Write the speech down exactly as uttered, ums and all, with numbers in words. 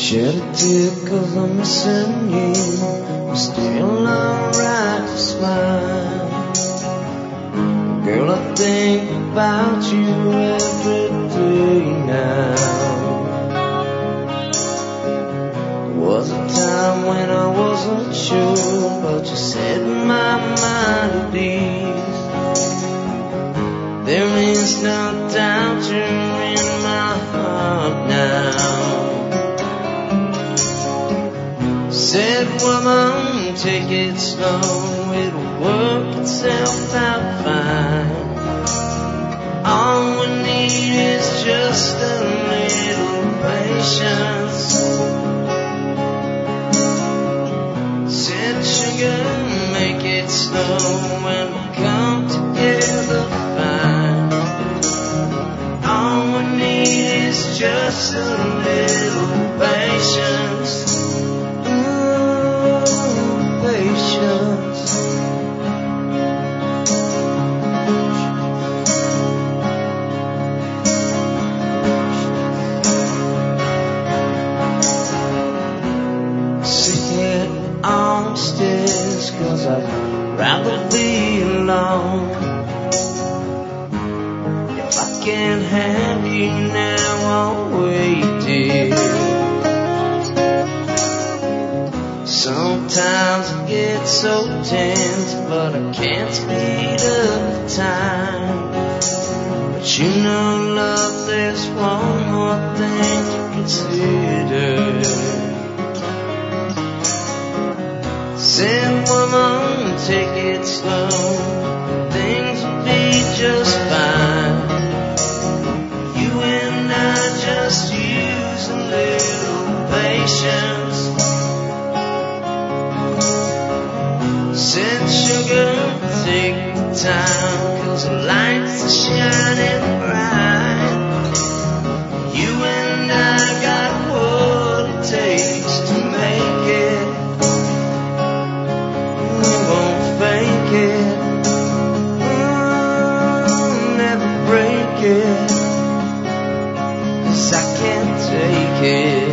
Shed a tear 'cause I'm missing you. I'm still alright to smile. Girl, I think about you every day now. There was a time when I wasn't sure, but you set my mind at ease. There is no doubt you're in my heart now. Said, woman, take it slow, it'll work itself out fine. All we need is just a little patience. Said, sugar, make it slow when we come together fine. All we need is just a little patience. Rather be alone. If I can't have you now, I'll wait, dear. Sometimes I get so tense, but I can't speed up the time. But you know, love, there's one more thing to consider. Said, woman, take it slow, things will be just fine. You and I just use a little patience. Said, sugar, take your time, 'cause the lights are shining bright. You and I got what it takes to make it. Fake it, mm, never break it, 'cause I can't take it.